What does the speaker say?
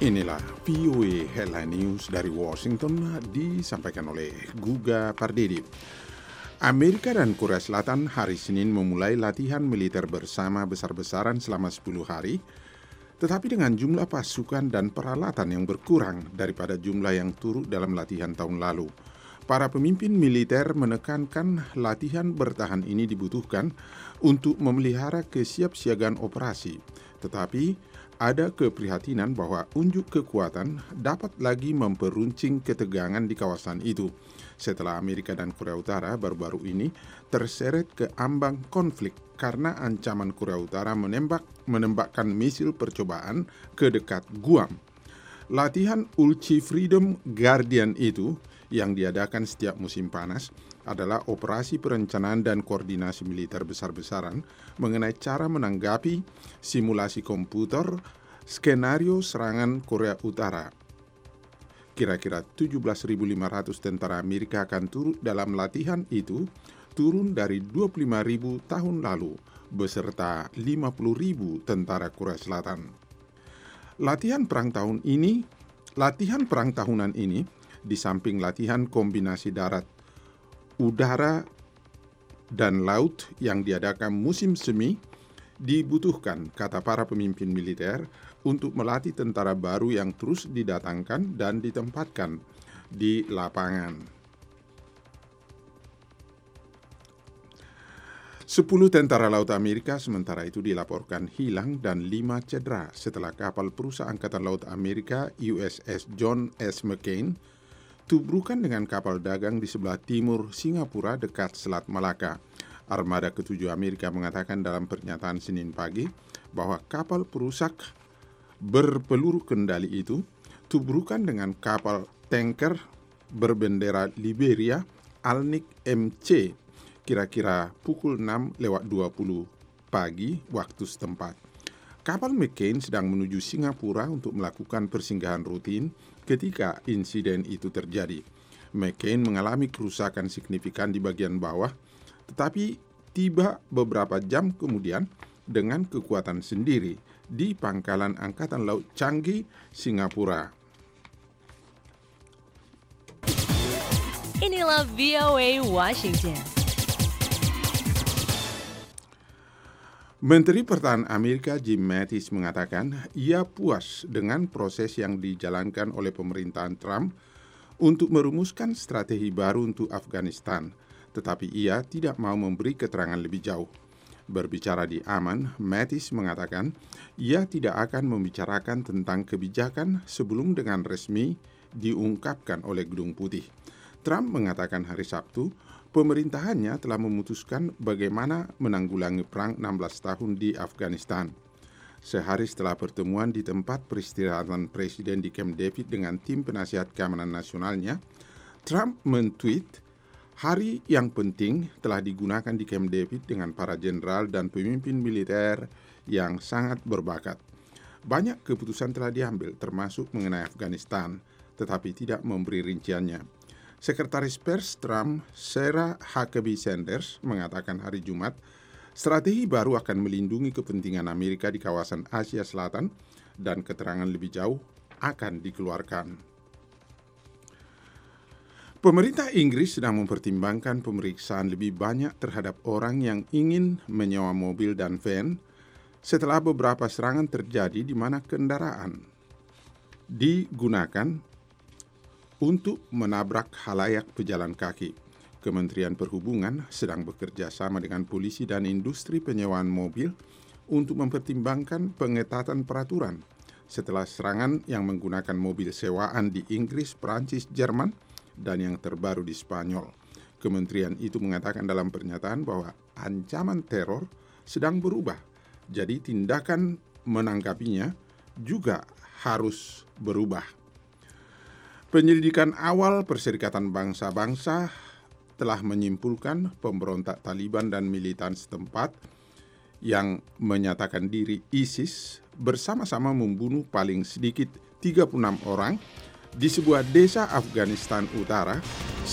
Inilah VOA Headline News dari Washington disampaikan oleh Guga Pardedi. Amerika dan Korea Selatan hari Senin memulai latihan militer bersama besar-besaran selama 10 hari, tetapi dengan jumlah pasukan dan peralatan yang berkurang daripada jumlah yang turut dalam latihan tahun lalu. Para pemimpin militer menekankan latihan bertahan ini dibutuhkan untuk memelihara kesiapsiagaan operasi, tetapi ada keprihatinan bahwa unjuk kekuatan dapat lagi memperuncing ketegangan di kawasan itu setelah Amerika dan Korea Utara baru-baru ini terseret ke ambang konflik karena ancaman Korea Utara menembakkan misil percobaan ke dekat Guam. Latihan Ulchi Freedom Guardian itu yang diadakan setiap musim panas adalah operasi perencanaan dan koordinasi militer besar-besaran mengenai cara menanggapi simulasi komputer skenario serangan Korea Utara. Kira-kira 17.500 tentara Amerika akan turut dalam latihan itu, turun dari 25.000 tahun lalu, beserta 50.000 tentara Korea Selatan. Latihan perang tahunan ini, di samping latihan kombinasi darat, udara, dan laut yang diadakan musim semi, dibutuhkan, kata para pemimpin militer, untuk melatih tentara baru yang terus didatangkan dan ditempatkan di lapangan. 10 tentara laut Amerika sementara itu dilaporkan hilang dan 5 cedera setelah kapal perusahaan Angkatan Laut Amerika USS John S. McCain tubrukan dengan kapal dagang di sebelah timur Singapura dekat Selat Malaka. Armada ke-7 Amerika mengatakan dalam pernyataan Senin pagi bahwa kapal perusak berpeluru kendali itu tubrukan dengan kapal tanker berbendera Liberia Alnic MC kira-kira pukul 6:20 pagi waktu setempat. Kapal McCain sedang menuju Singapura untuk melakukan persinggahan rutin ketika insiden itu terjadi. McCain mengalami kerusakan signifikan di bagian bawah, tetapi tiba beberapa jam kemudian dengan kekuatan sendiri di pangkalan Angkatan Laut Changi, Singapura. Inilah VOA Washington. Menteri Pertahanan Amerika Jim Mattis mengatakan ia puas dengan proses yang dijalankan oleh pemerintahan Trump untuk merumuskan strategi baru untuk Afghanistan, tetapi ia tidak mau memberi keterangan lebih jauh. Berbicara di Amman, Mattis mengatakan ia tidak akan membicarakan tentang kebijakan sebelum dengan resmi diungkapkan oleh Gedung Putih. Trump mengatakan hari Sabtu pemerintahannya telah memutuskan bagaimana menanggulangi perang 16 tahun di Afghanistan. Sehari setelah pertemuan di tempat peristirahatan Presiden di Camp David dengan tim penasihat keamanan nasionalnya, Trump men-tweet, "Hari yang penting telah digunakan di Camp David dengan para jenderal dan pemimpin militer yang sangat berbakat. Banyak keputusan telah diambil termasuk mengenai Afghanistan, tetapi tidak memberi rinciannya." Sekretaris Pers Trump, Sarah Huckabee Sanders, mengatakan hari Jumat, strategi baru akan melindungi kepentingan Amerika di kawasan Asia Selatan dan keterangan lebih jauh akan dikeluarkan. Pemerintah Inggris sedang mempertimbangkan pemeriksaan lebih banyak terhadap orang yang ingin menyewa mobil dan van setelah beberapa serangan terjadi di mana kendaraan digunakan untuk menabrak khalayak pejalan kaki. Kementerian Perhubungan sedang bekerja sama dengan polisi dan industri penyewaan mobil untuk mempertimbangkan pengetatan peraturan setelah serangan yang menggunakan mobil sewaan di Inggris, Prancis, Jerman, dan yang terbaru di Spanyol. Kementerian itu mengatakan dalam pernyataan bahwa ancaman teror sedang berubah, jadi tindakan menanggapinya juga harus berubah. Penyelidikan awal Perserikatan Bangsa-Bangsa telah menyimpulkan pemberontak Taliban dan militan setempat yang menyatakan diri ISIS bersama-sama membunuh paling sedikit 36 orang di sebuah desa Afghanistan Utara